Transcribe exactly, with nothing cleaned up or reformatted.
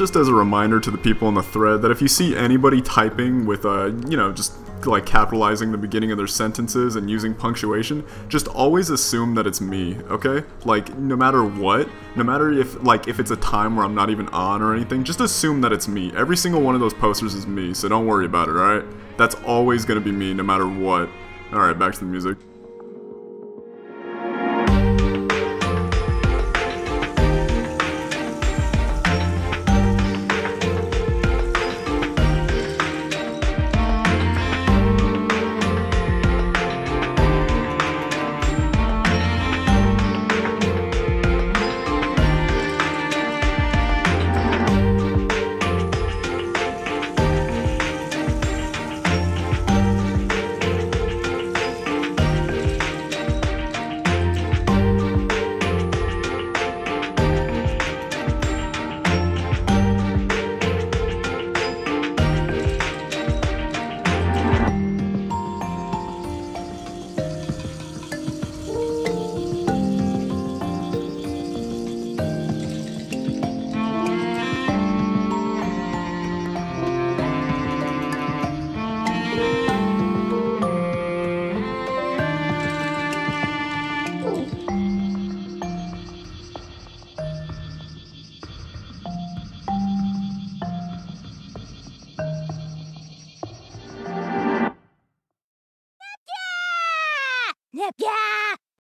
just as a reminder to the people in the thread that if you see anybody typing with a, you know, just like capitalizing the beginning of their sentences and using punctuation, just always assume that it's me, okay? Like, no matter what, no matter if, like, if it's a time where I'm not even on or anything, just assume that it's me. Every single one of those posters is me, so don't worry about it, alright? That's always gonna be me, no matter what. Alright, back to the music.